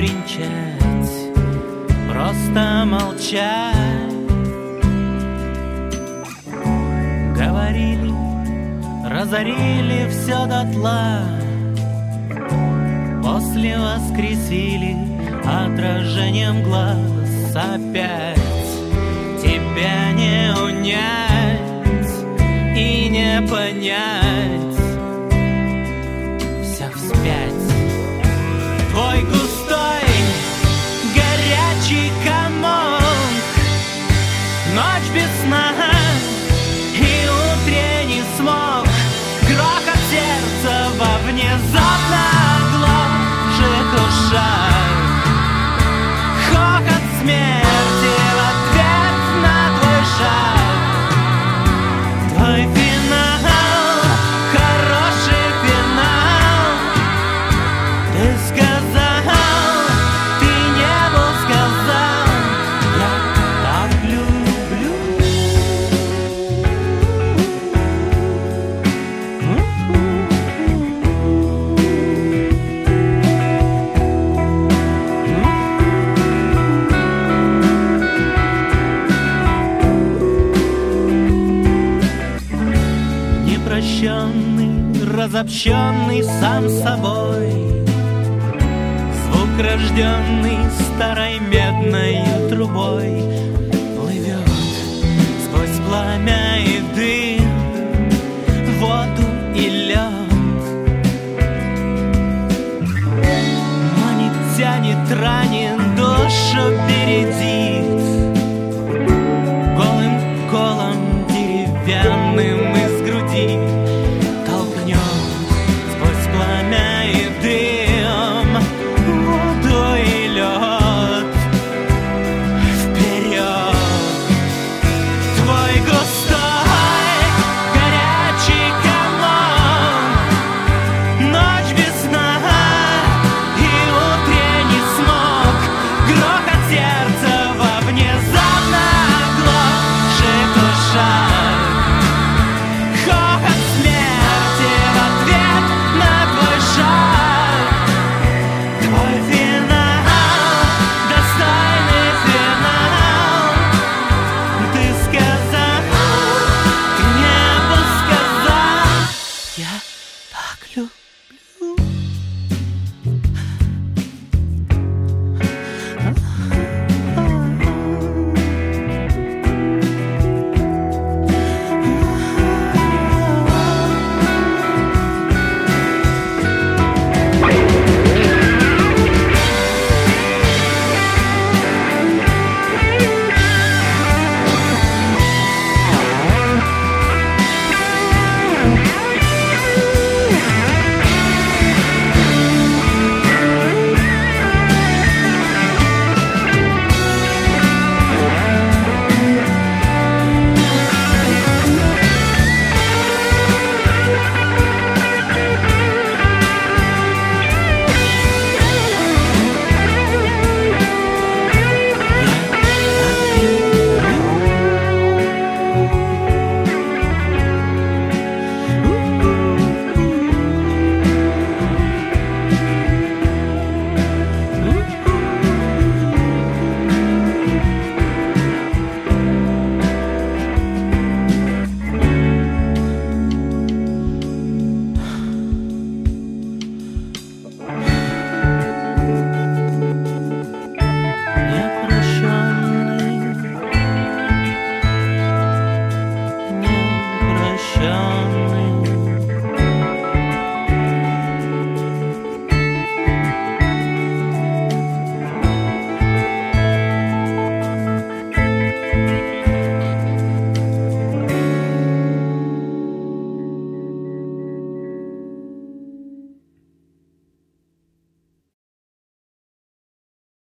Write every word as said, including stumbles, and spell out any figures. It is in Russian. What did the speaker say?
бренчать, просто молчать. Говорили, разорили все дотла, после воскресили отражением глаз. Опять тебя не унять и не понять, вся вспять. Твой густой горячий комок, ночь без сна и утренний смог, грохот сердца во внезапно гложет ушах, хохот смерти в ответ на твой шаг. Твой финал, хороший финал. Ты сказал, ты небу сказал, я так люблю. Непрощенный, разобщенный сам собой, звук, рожденный старой медной трубой, плывет сквозь пламя и дым, воду и лед, но не тянет, ранен душу впереди.